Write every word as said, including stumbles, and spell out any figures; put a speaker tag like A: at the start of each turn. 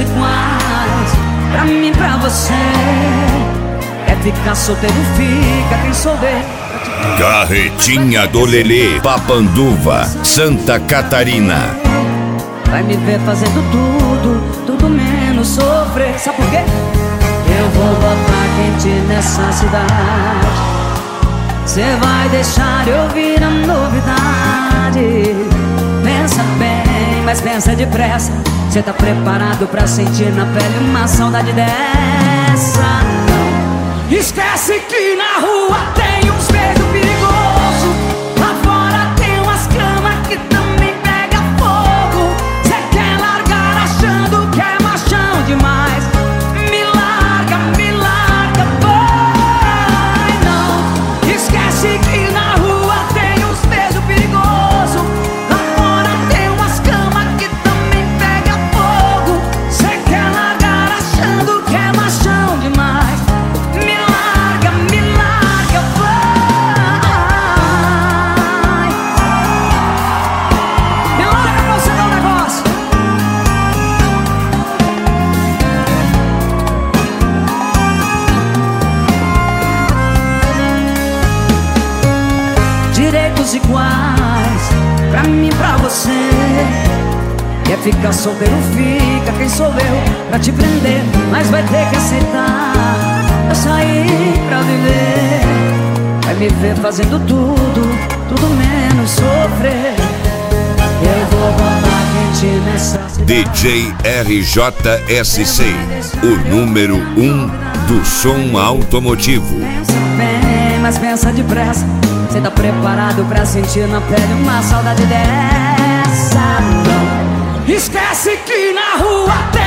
A: iguais, pra mim e pra você. Quer ficar solteiro, fica, quem souber.
B: Carretinha do Lelê, Papanduva, Santa Catarina.
A: Vai me ver fazendo tudo, tudo menos sofrer. Sabe por quê? Eu vou botar quente nessa cidade. Cê vai deixar eu ouvir a novidade. Pensa bem, mas pensa depressa. Cê tá preparado pra sentir na pele uma saudade dessa? Não. Esquece que na rua tem uns beijos perigosos. Lá fora tem umas camas que também pega fogo. Cê quer largar achando que é machão demais. Me larga, me larga, vai não. Esquece que na rua tem uns beijos perigosos. Lá fora tem umas camas que também pega fogo. Cê quer largar achando que é machão demais. Me larga, me larga, vai. Me larga pra você dar um negócio. Direitos iguais, pra mim e pra você. Quer ficar solteiro, fica, quem sou eu pra te prender? Mas vai ter que aceitar, eu saí pra viver. Vai me ver fazendo tudo, tudo menos sofrer. Eu vou botar quente nessa cidade.
B: D J R J S C, o número um do som automotivo.
A: Pensa bem, mas pensa depressa. Cê tá preparado pra sentir na pele uma saudade dessa? Não. Esquece que na rua tem